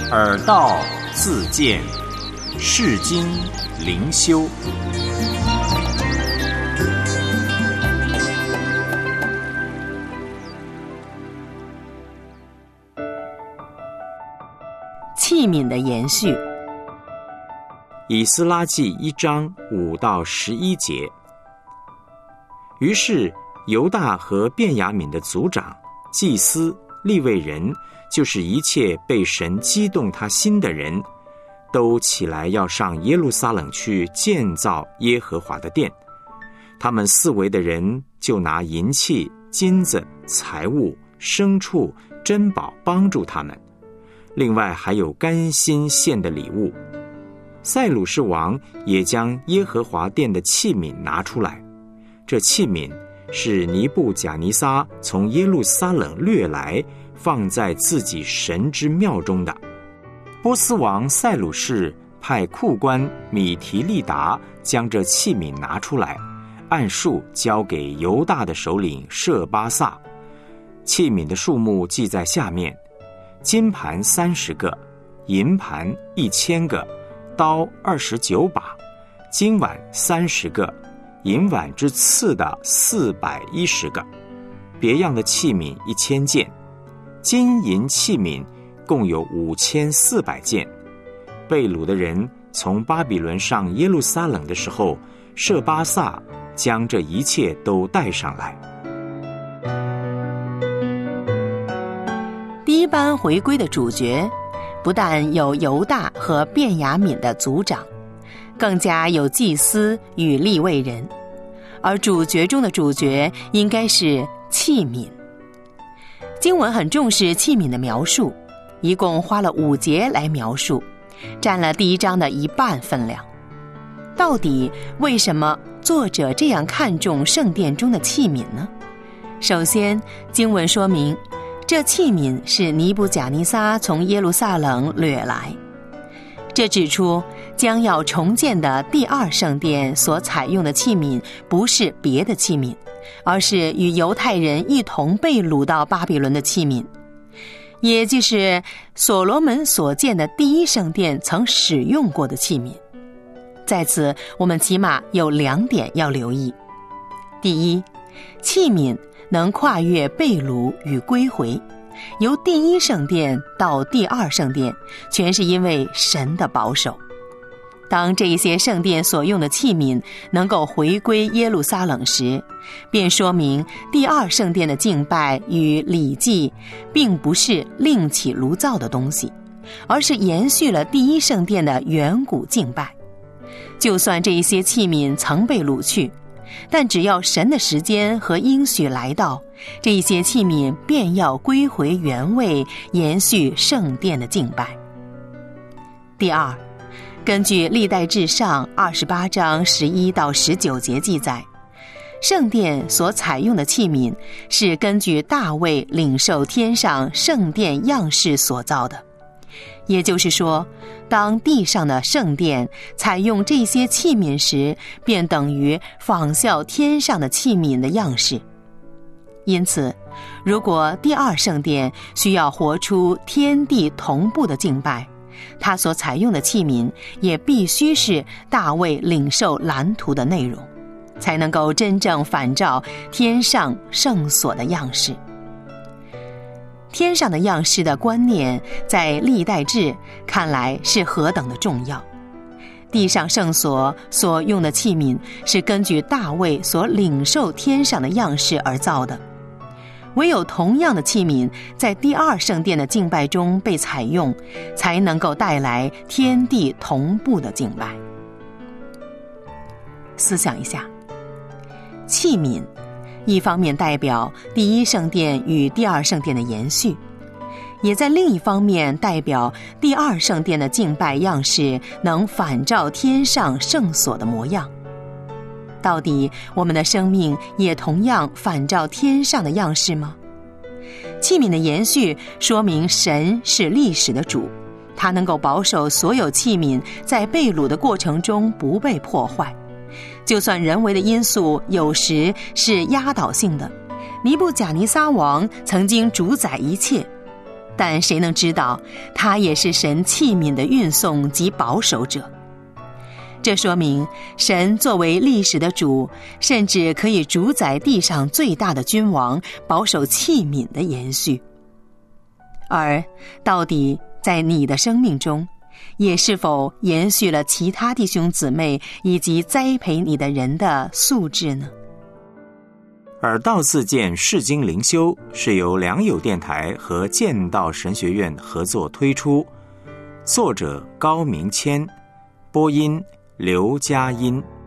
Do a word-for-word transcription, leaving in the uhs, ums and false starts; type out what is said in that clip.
耳道自见，世经灵修。 器皿的延续。 以斯拉记一章五到十一节。于是犹大和便雅悯的族长、祭司、利未人，就是一切被神激动他心的人，都起来要上耶路撒冷去建造耶和华的殿。他们四围的人就拿银器、金子、财物、牲畜、珍宝帮助他们，另外还有甘心献的礼物。塞鲁士王也将耶和华殿的器皿拿出来，这器皿是尼布甲尼撒从耶路撒冷掠来，放在自己神之庙中的。波斯王塞鲁士派库官米提利达将这器皿拿出来，按数交给犹大的首领舍巴萨。器皿的数目记在下面：金盘三十个，银盘一千个，刀二十九把，金碗三十个，银碗之次的四百一十个，别样的器皿一千件，金银器皿共有五千四百件。被掳的人从巴比伦上耶路撒冷的时候，舍巴萨将这一切都带上来。 第一班回归的主角，不但有犹大和便雅悯的族长，更加有祭司与利未人，而主角中的主角应该是器皿。经文很重视器皿的描述，一共花了五节来描述，占了第一章的一半分量。到底为什么作者这样看重圣殿中的器皿呢？首先，经文说明这器皿是尼布甲尼撒从耶路撒冷掠来，这指出将要重建的第二圣殿所采用的器皿不是别的器皿，而是与犹太人一同被掳到巴比伦的器皿，也就是所罗门所建的第一圣殿曾使用过的器皿。在此我们起码有两点要留意。第一，器皿能跨越被掳与归回，由第一圣殿到第二圣殿，全是因为神的保守。当这一些圣殿所用的器皿能够回归耶路撒冷时，便说明第二圣殿的敬拜与礼祭并不是另起炉灶的东西，而是延续了第一圣殿的远古敬拜。就算这一些器皿曾被掳去，但只要神的时间和应许来到，这一些器皿便要归回原位，延续圣殿的敬拜。第二，根据历代志上二十八章十一到十九节记载，圣殿所采用的器皿是根据大卫领受天上圣殿样式所造的。也就是说，当地上的圣殿采用这些器皿时，便等于仿效天上的器皿的样式。因此，如果第二圣殿需要活出天地同步的敬拜，它所采用的器皿也必须是大卫领受蓝图的内容，才能够真正反照天上圣所的样式。天上的样式的观念在历代志看来是何等的重要。地上圣所所用的器皿是根据大卫所领受天上的样式而造的，唯有同样的器皿在第二圣殿的敬拜中被采用，才能够带来天地同步的敬拜。思想一下，器皿一方面代表第一圣殿与第二圣殿的延续，也在另一方面代表第二圣殿的敬拜样式能反照天上圣所的模样。到底我们的生命也同样反照天上的样式吗？器皿的延续说明神是历史的主，他能够保守所有器皿在被掳的过程中不被破坏。就算人为的因素有时是压倒性的，尼布甲尼撒王曾经主宰一切， 但谁能知道，他也是神器皿的运送及保守者。这说明神作为历史的主，甚至可以主宰地上最大的君王，保守器皿的延续。而到底在你的生命中，也是否延续了其他弟兄姊妹以及栽培你的人的素质呢？ 耳道自荐释经灵修是由良友电台和剑道神学院合作推出，作者高明谦，播音刘佳音。